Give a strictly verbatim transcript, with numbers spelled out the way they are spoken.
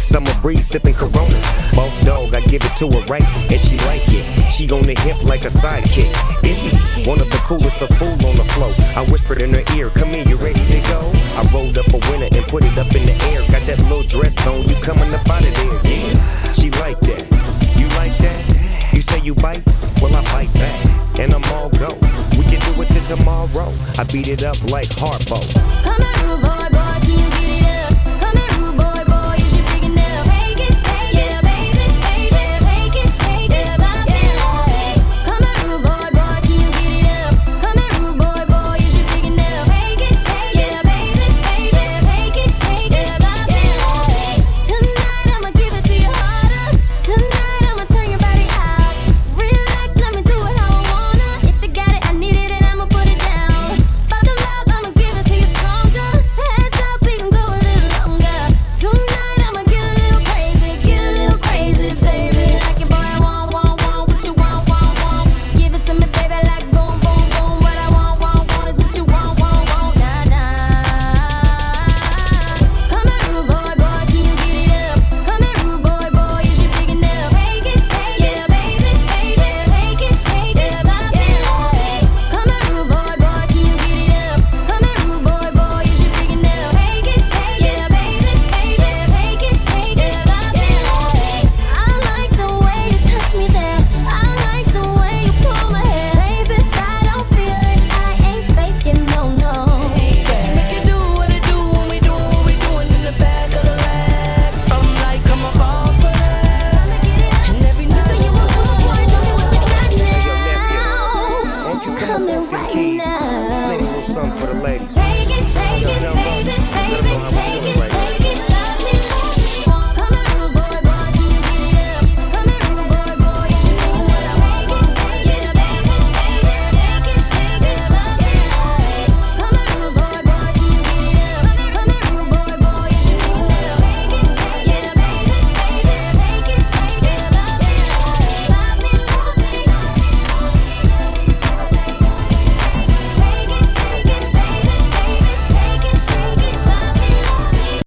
summer breeze, sipping Coronas. Boss dog, I give it to her right, and she like it. She on the hip like a sidekick. Izzy, one of the coolest of fool on the flow. I whispered in her ear, come here, you ready to go? I rolled up a winner and put it up in the air. Got that little dress on, you coming up out of there. Yeah, she like that. You like that? You say you bite? Well, I bite back, and I'm all go. We can do it till tomorrow. I beat it up like Harpo. Come here,